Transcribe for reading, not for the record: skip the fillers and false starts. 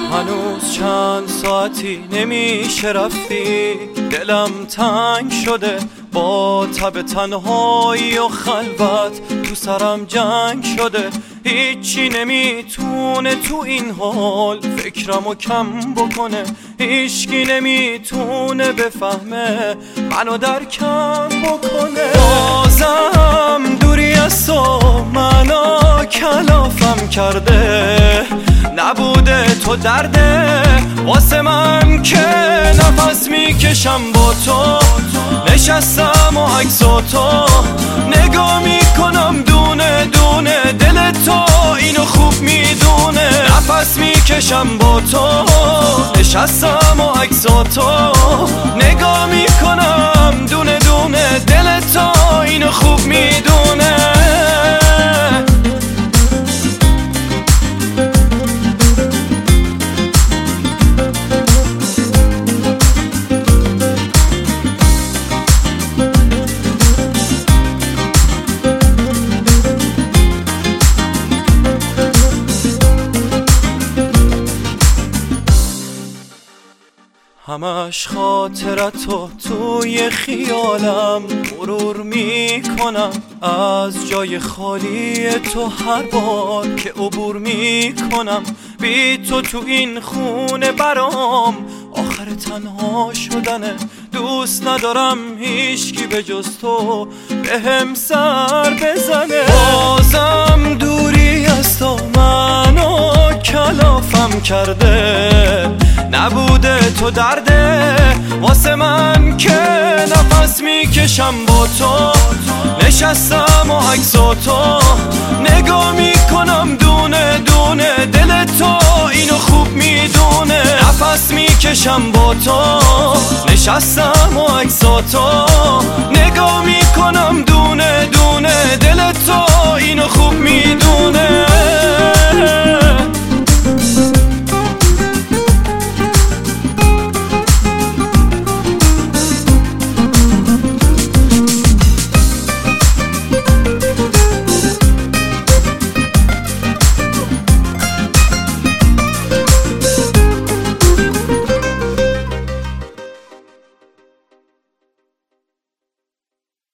هنوز چند ساعتی نمیشه رفتی، دلم تنگ شده با تب تنهایی و خلوت، تو سرم جنگ شده هیچی نمیتونه تو این حال فکرمو کم بکنه، هیچکی نمیتونه بفهمه منو درکم بکنه. بازم دوری از تو منو کلافم کرده، نبوده تو درده واسه من که نفس میکشم با تو، نشستم و عکساتو نگاه میکنم دونه دونه، دل تو اینو خوب میدونه. نفس میکشم با تو، نشستم و عکساتو نگاه میکنم دونه دونه، دل تو اینو خوب میدونه. همش خاطرتو توی خیالم مرور میکنم، از جای خالی تو هر بار که عبور میکنم. بی تو تو این خونه برام آخر تنها شدنه، دوست ندارم هیچکی به جز تو بهم سر بزنه. بازم دوری از تو منو کلافم کرده، نبوده تو درده واسه من که نفس میکشم با تو، نشستم و عکساتو نگاه میکنم دونه دونه، دل تو اینو خوب میدونه. نفس میکشم با تو، نشستم و عکساتو نگاه میکنم دونه دونه، دل تو اینو خوب میدونه.